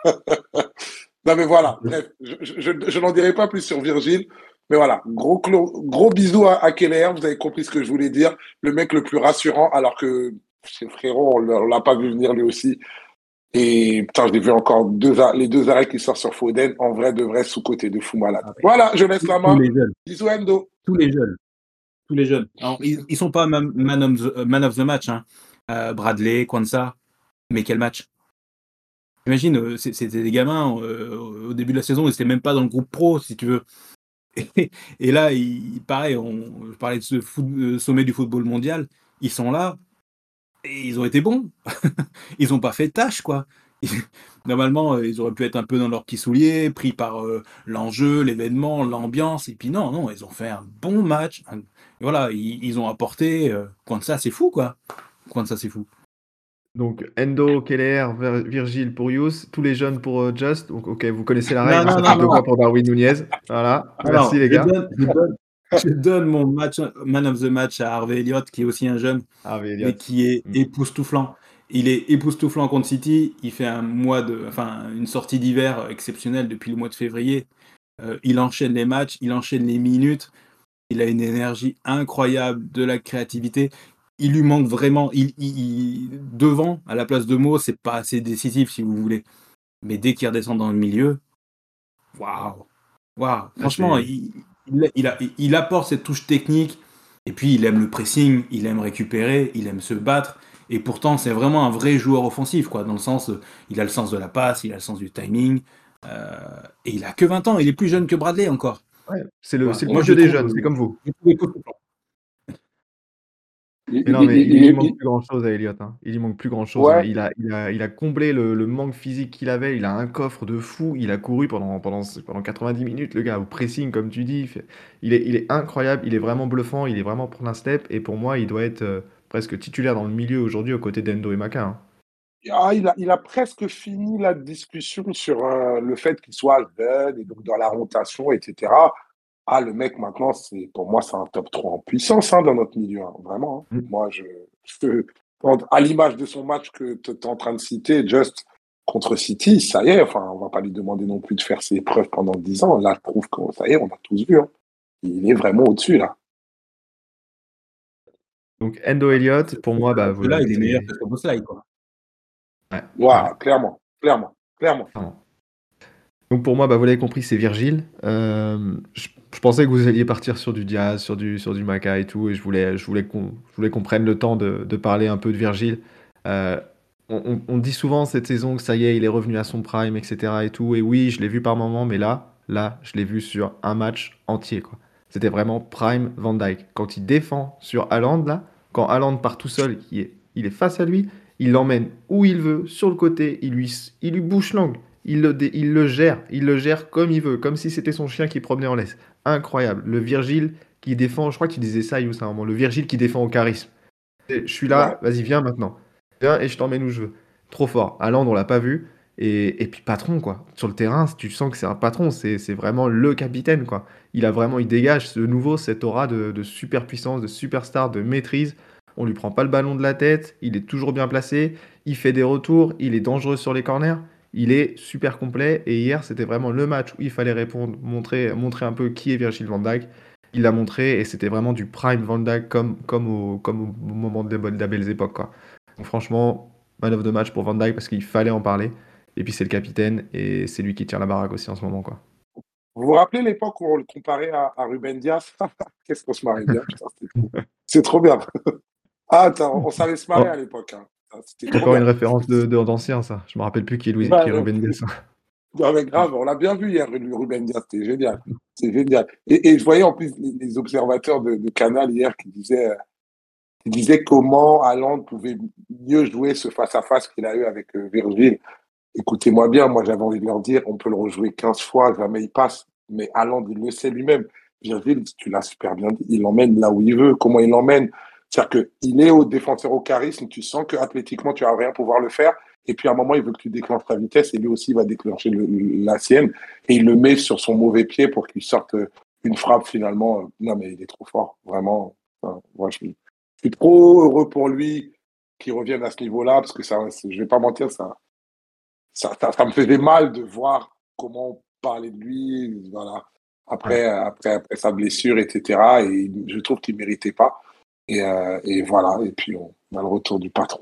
Non mais voilà, bref, je n'en dirai pas plus sur Virgile. Mais voilà, gros bisous à Keller, vous avez compris ce que je voulais dire. Le mec le plus rassurant, alors que chez frérot, on l'a pas vu venir lui aussi. Et putain, je l'ai vu encore les deux arrêts qui sortent sur Foden, en vrai de vrai sous-côté de fou malade. Ah ouais. Voilà, je laisse la Tous main. les jeunes, Bisous Endo. tous les jeunes, tous les jeunes. Alors, ils sont pas man of the match, hein. Bradley, Kwanzaa, mais quel match? Imagine, c'était des gamins au début de la saison, ils n'étaient même pas dans le groupe pro, si tu veux. Et là, pareil, je parlais de ce sommet du football mondial, ils sont là et ils ont été bons. Ils n'ont pas fait tâche, quoi. Normalement, ils auraient pu être un peu dans leurs petits souliers, pris par l'enjeu, l'événement, l'ambiance. Et puis non, non, ils ont fait un bon match. Voilà, ils ont apporté. Ça, c'est fou, quoi. Ça, c'est fou. Donc Endo, Keller, Virgile pour Yous, tous les jeunes pour Just. Donc ok, vous connaissez la Non, règle, non, ça non, fait 2 voix non. pour Darwin Nunez. Voilà, Alors, merci les gars. je donne mon man of the match à Harvey Elliott, qui est aussi un jeune, Ah mais mais Elliott. qui est époustouflant. Il est époustouflant contre City. Il fait une sortie d'hiver exceptionnelle depuis le mois de février. Il enchaîne les matchs, il enchaîne les minutes. Il a une énergie incroyable, de la créativité. Il lui manque vraiment. Devant, à la place de Mo, c'est pas assez décisif si vous voulez. Mais dès qu'il redescend dans le milieu, waouh, waouh. Franchement, il apporte cette touche technique. Et puis, il aime le pressing, il aime récupérer, il aime se battre. Et pourtant, c'est vraiment un vrai joueur offensif, quoi. Dans le sens, il a le sens de la passe, il a le sens du timing. Et il a que 20 ans. Il est plus jeune que Bradley encore. Ouais, c'est le Voilà. plus Moi, vieux des jeunes, c'est comme vous. je trouve époustouflant. Mais non, mais il manque plus grand-chose à Elliott, hein. Il y manque plus grand-chose, hein. Ouais, Il a comblé le manque physique qu'il avait. Il a un coffre de fou. Il a couru pendant 90 minutes, le gars, au pressing, comme tu dis. Il est incroyable. Il est vraiment bluffant. Il est vraiment pour un step. Et pour moi, il doit être presque titulaire dans le milieu aujourd'hui aux côtés d'Endo et Maka, hein. il a presque fini la discussion sur le fait qu'il soit jeune et donc dans la rotation, etc. Ah, le mec, maintenant, pour moi, c'est un top 3 en puissance hein, dans notre milieu. Hein, vraiment. Hein. Mm. Moi, À l'image de son match que tu es en train de citer, Just contre City, ça y est, enfin, on va pas lui demander non plus de faire ses preuves pendant 10 ans. Là, je trouve que ça y est, on a tous vu. Hein. Il est vraiment au-dessus, là. Donc, Endo Elliott, pour moi, bah, vous Là, il est l'avez. meilleur que Szoboszlai, quoi. Ouais, Ouais, clairement. clairement. Donc pour moi, bah, vous l'avez compris, c'est Virgile. Je pensais que vous alliez partir sur du Diaz, sur du Maka et tout, et je voulais qu'on prenne le temps de parler un peu de Virgile. Euh, on dit souvent cette saison que ça y est, il est revenu à son prime, etc. et tout. Et oui, je l'ai vu par moment, mais là, je l'ai vu sur un match entier, quoi. C'était vraiment prime Van Dyke. Quand il défend sur Haaland, là, quand Haaland part tout seul, il est face à lui, il l'emmène où il veut, sur le côté, il lui bouche l'angle. Il le gère comme il veut, comme si c'était son chien qui promenait en laisse. Incroyable. Le Virgile qui défend, je crois que tu disais ça, Youss, à un moment. Le Virgile qui défend au charisme. Je suis Ouais. là, vas-y, viens maintenant. Viens et je t'emmène où je veux. Trop fort. Haaland, on l'a pas vu. Et puis patron, quoi. Sur le terrain, tu sens que c'est un patron. C'est vraiment le capitaine, quoi. Il dégage de nouveau cette aura de superpuissance, de superstar, de maîtrise. On lui prend pas le ballon de la tête. Il est toujours bien placé. Il fait des retours. Il est dangereux sur les corners. Il est super complet. Et hier, c'était vraiment le match où il fallait répondre, montrer un peu qui est Virgil van Dijk. Il l'a montré et c'était vraiment du prime Van Dijk comme au moment de la belles époques, quoi. Donc franchement, man of the match pour Van Dijk parce qu'il fallait en parler. Et puis c'est le capitaine et c'est lui qui tient la baraque aussi en ce moment, quoi. Vous vous rappelez l'époque où on le comparait à Ruben Diaz? Qu'est-ce qu'on se marrait bien, putain, c'était trop. C'est trop bien. Ah, attends, on savait se marrer Oh, à l'époque. Hein. C'était trop encore une bien. référence d'ancien, ça. Je me rappelle plus qui Ouais, est Ruben Dias. non, mais grave, on l'a bien vu hier, Ruben Diaz, c'était génial. C'est génial. Et je voyais en plus les observateurs de Canal hier qui disaient comment Haaland pouvait mieux jouer ce face-à-face qu'il a eu avec Virgil. Écoutez-moi bien, moi j'avais envie de leur dire, on peut le rejouer 15 fois, jamais il passe. Mais Haaland, il le sait lui-même. Virgil, tu l'as super bien dit, il l'emmène là où il veut. Comment il l'emmène? C'est-à-dire qu'il est au défenseur au charisme, tu sens que athlétiquement, tu vas rien pouvoir le faire. Et puis à un moment, il veut que tu déclenches ta vitesse et lui aussi va déclencher la sienne. Et il le met sur son mauvais pied pour qu'il sorte une frappe finalement. Non, mais il est trop fort, vraiment. Enfin, moi, je suis trop heureux pour lui qu'il revienne à ce niveau-là parce que ça, je vais pas mentir, ça me faisait mal de voir comment on parlait de lui, voilà, Ouais. après sa blessure, etc. Et je trouve qu'il ne méritait pas. Et voilà, et puis on a le retour du patron.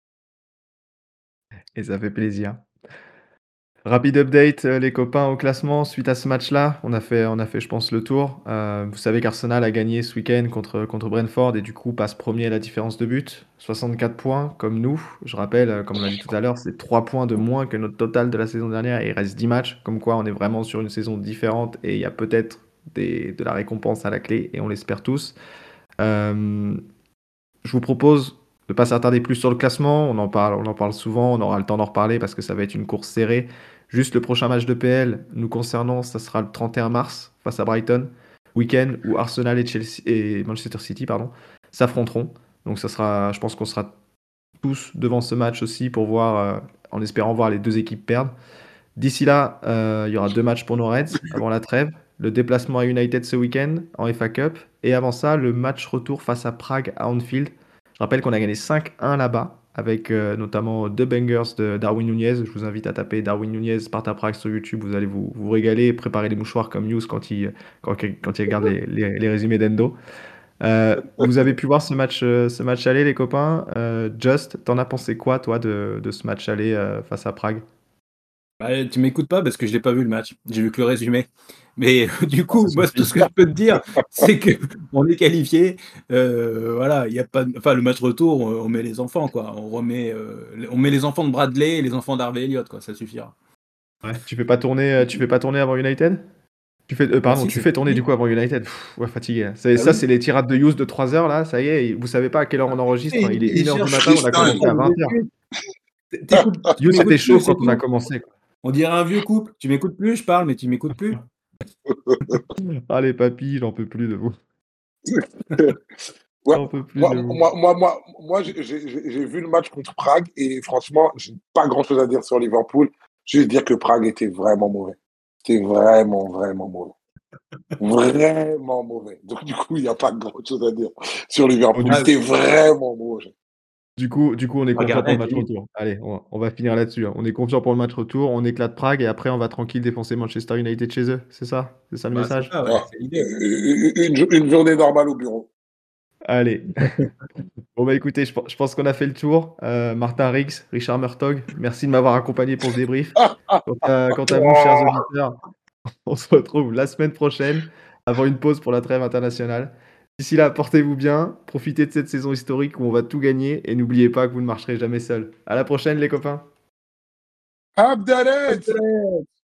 Et ça fait plaisir. Rapide update, les copains au classement suite à ce match-là. On a fait, je pense, le tour. Vous savez qu'Arsenal a gagné ce week-end contre Brentford et du coup passe premier à la différence de but. 64 points comme nous. Je rappelle, comme on l'a dit tout à l'heure, c'est 3 points de moins que notre total de la saison dernière et il reste 10 matchs. Comme quoi, on est vraiment sur une saison différente et il y a peut-être de la récompense à la clé et on l'espère tous. Euh, je vous propose de ne pas s'attarder plus sur le classement. On en parle souvent. On aura le temps d'en reparler parce que ça va être une course serrée. Juste le prochain match de PL, nous concernant, ça sera le 31 mars face à Brighton. Week-end où Arsenal et Manchester City s'affronteront. Donc je pense qu'on sera tous devant ce match aussi pour voir, en espérant voir les deux équipes perdre. D'ici là, il y aura 2 matchs pour nos Reds avant la trêve. Le déplacement à United ce week-end en FA Cup. Et avant ça, le match retour face à Prague à Anfield. Je rappelle qu'on a gagné 5-1 là-bas, avec notamment 2 bangers de Darwin Nunez. Je vous invite à taper Darwin Nunez Sparta Prague sur YouTube. Vous allez vous régaler. Préparer les mouchoirs comme News quand il regarde les résumés d'Endo. Vous avez pu voir ce match aller, les copains. Just, t'en as pensé quoi, toi, de ce match aller face à Prague? Bah, tu m'écoutes pas parce que je l'ai pas vu le match. J'ai vu que le résumé. Mais du Ça coup, moi, tout suffit. ce que je peux te dire, c'est que on est qualifié. Voilà, il y a pas, enfin, le match retour, on met les enfants, quoi. On met les enfants de Bradley et les enfants d'Harvey Elliott, quoi. Ça suffira. Ouais. Tu fais pas tourner avant United? Bah Pardon, si, tu c'est fais tourner du fini. coup avant United. Ouais, fatigué. Bah Ça, oui. c'est les tirades de use de 3 heures là. Ça y est, vous savez pas à quelle heure on enregistre, hein. Il est 1 heure du matin, on a commencé à 20 heures. Tu Youss était m'écoutes chaud plus, quand c'est on a tout. commencé, quoi. On dirait un vieux couple. Tu m'écoutes plus, je parle, mais tu m'écoutes plus. Ah les papis, j'en peux plus de vous. Ouais, J'en peux plus de vous. j'ai vu le match contre Prague et franchement, j'ai pas grand-chose à dire sur Liverpool. Juste dire que Prague était vraiment mauvais. C'était vraiment, vraiment mauvais. Vraiment mauvais. Donc, du coup, il n'y a pas grand-chose à dire sur Bon, Liverpool. du Ah, C'était vraiment mauvais. Du coup, on est Pas confiant pour gardien le match est retour. Allez, on va finir là-dessus, hein. On est confiant pour le match retour, on éclate Prague et après on va tranquille défoncer Manchester United chez eux. C'est ça? C'est ça le Bah, c'est message? ça, ouais, Ah, c'est l'idée. une journée normale au bureau. Allez. Bon bah écoutez, je pense qu'on a fait le tour. Martin Rix, Richard Murtog, merci de m'avoir accompagné pour ce débrief. Quant à vous, chers auditeurs, on se retrouve la semaine prochaine avant une pause pour la trêve internationale. D'ici là, portez-vous bien, profitez de cette saison historique où on va tout gagner et n'oubliez pas que vous ne marcherez jamais seul. À la prochaine les copains. Abdelhet!